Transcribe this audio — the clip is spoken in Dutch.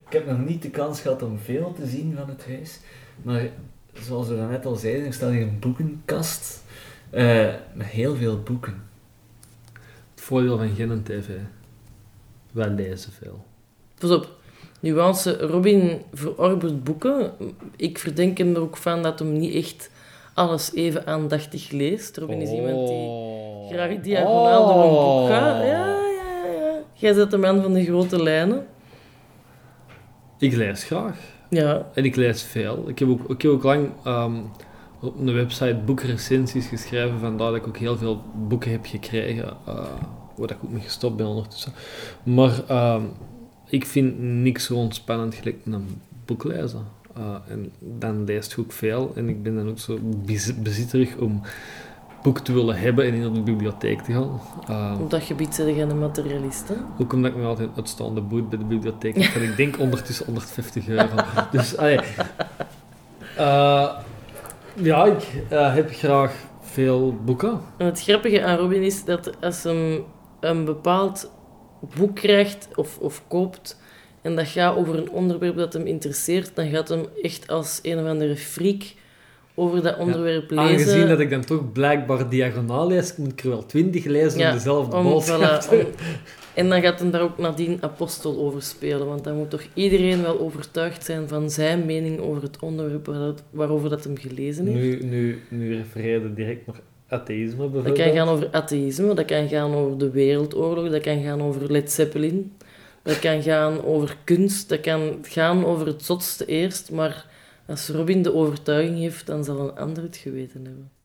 Ik heb nog niet de kans gehad om veel te zien van het huis, maar zoals we net al zeiden, er staat hier een boekenkast met heel veel boeken. Het voordeel van geen tv. Wij lezen veel. Pas op, nuance. Robin verorbert boeken. Ik verdenk hem er ook van dat hem niet echt alles even aandachtig leest. Robin is iemand die graag diagonaal door een boek gaat. Ja. Jij bent de man van de grote lijnen. Ik lees graag. Ja. En ik lees veel. Ik heb ook lang op een website boekrecensies geschreven, vandaar dat ik ook heel veel boeken heb gekregen, waar ik ook mee gestopt ben ondertussen. Maar ik vind niks zo ontspannend gelijk een boek lezen. En dan leest je ook veel. En ik ben dan ook zo bezitterig om boek te willen hebben en in de bibliotheek te gaan. Op dat gebied zijn jij een materialist, hè? Ook omdat ik nog altijd een uitstaande boet bij de bibliotheek heb. En ik denk ondertussen €150. Dus, ja, ik heb graag veel boeken. En het grappige aan Robin is dat als hij een bepaald boek krijgt of koopt en dat gaat over een onderwerp dat hem interesseert, dan gaat hem echt als een of andere freak over dat onderwerp lezen. Aangezien dat ik dan toch blijkbaar diagonaal lees, moet ik er wel 20 lezen om dezelfde boodschap te... En dan gaat hem daar ook nadien apostel over spelen, want dan moet toch iedereen wel overtuigd zijn van zijn mening over het onderwerp waarover dat hem gelezen heeft. Nu refereer je direct naar atheïsme bijvoorbeeld. Dat kan gaan over atheïsme, dat kan gaan over de wereldoorlog, dat kan gaan over Led Zeppelin, dat kan gaan over kunst, dat kan gaan over het zotste eerst, maar als Robin de overtuiging heeft, dan zal een ander het geweten hebben.